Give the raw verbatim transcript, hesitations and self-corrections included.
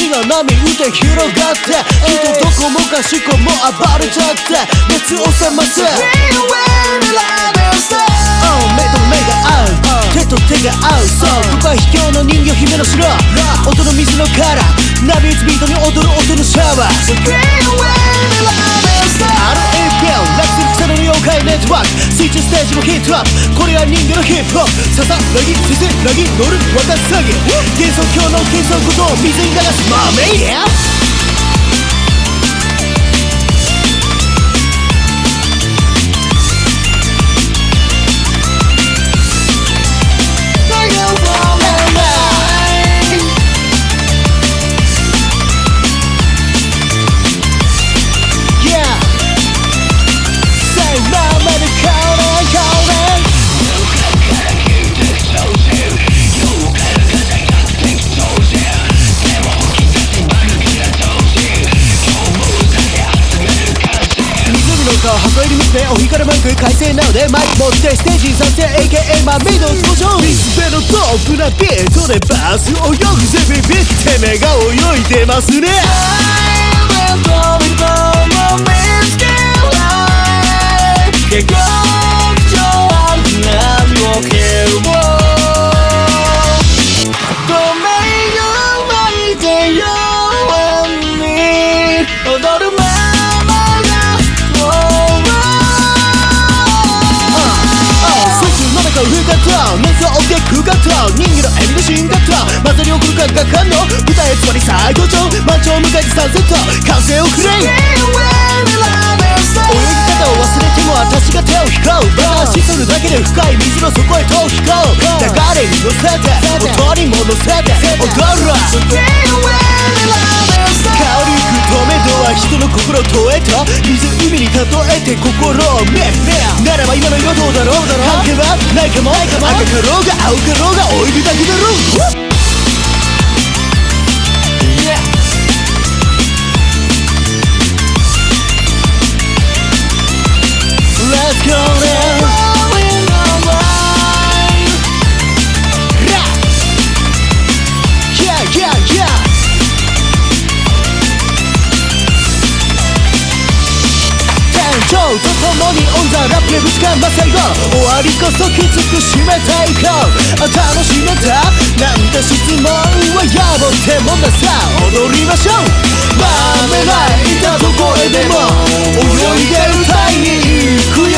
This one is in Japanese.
波打って広がってきっとどこもかしこも暴れちゃって熱を冷ます、目と目が合う、手と手が合う、そうここは秘境の人魚姫の城、音の水の殻、波打つビートに踊る音のシャワー、 アールエーピーエル ラクスル草の妖怪ネットワーク、水中ステージもヒットアップ、これが人魚のヒップホップ、ささらぎせせらぎ乗るワカサギ、幻想郷の幻想ことを水に流すマーメイヤー。箱入り娘お光るマンク快晴なのでマイク持ってステージに参戦 エーケーエー マミーの登場、リスペのトップなビートでバス泳ぐぜビビって目が泳いでますね、下克上は波を蹴るもごめんよ巻いてよに踊る熱を追ってくかと人間の笑みの進化とまさに送るかがかんの舞台へつまり最高潮満潮を迎えてサンセット歓声をくれ、泳ぎ方を忘れても私が手を引こう、バカしとるだけで深い水の底へと引こう、流れに乗せて音にも乗せて踊る香り止め度は人の心を問えた湖に例えて心を目ならば今の色どうだろう、関係はないかも、赤かろうが青かろうがオイルだけだろう、Let's go now. Yeah, yeah, yeah. 天井と共にオンザラップでぶちかま最後終わりこそきつく締めていこう、楽しめたなんて質問はやぼってもんださ、踊りましょう、まめらいたどこへでも泳いで歌いに行く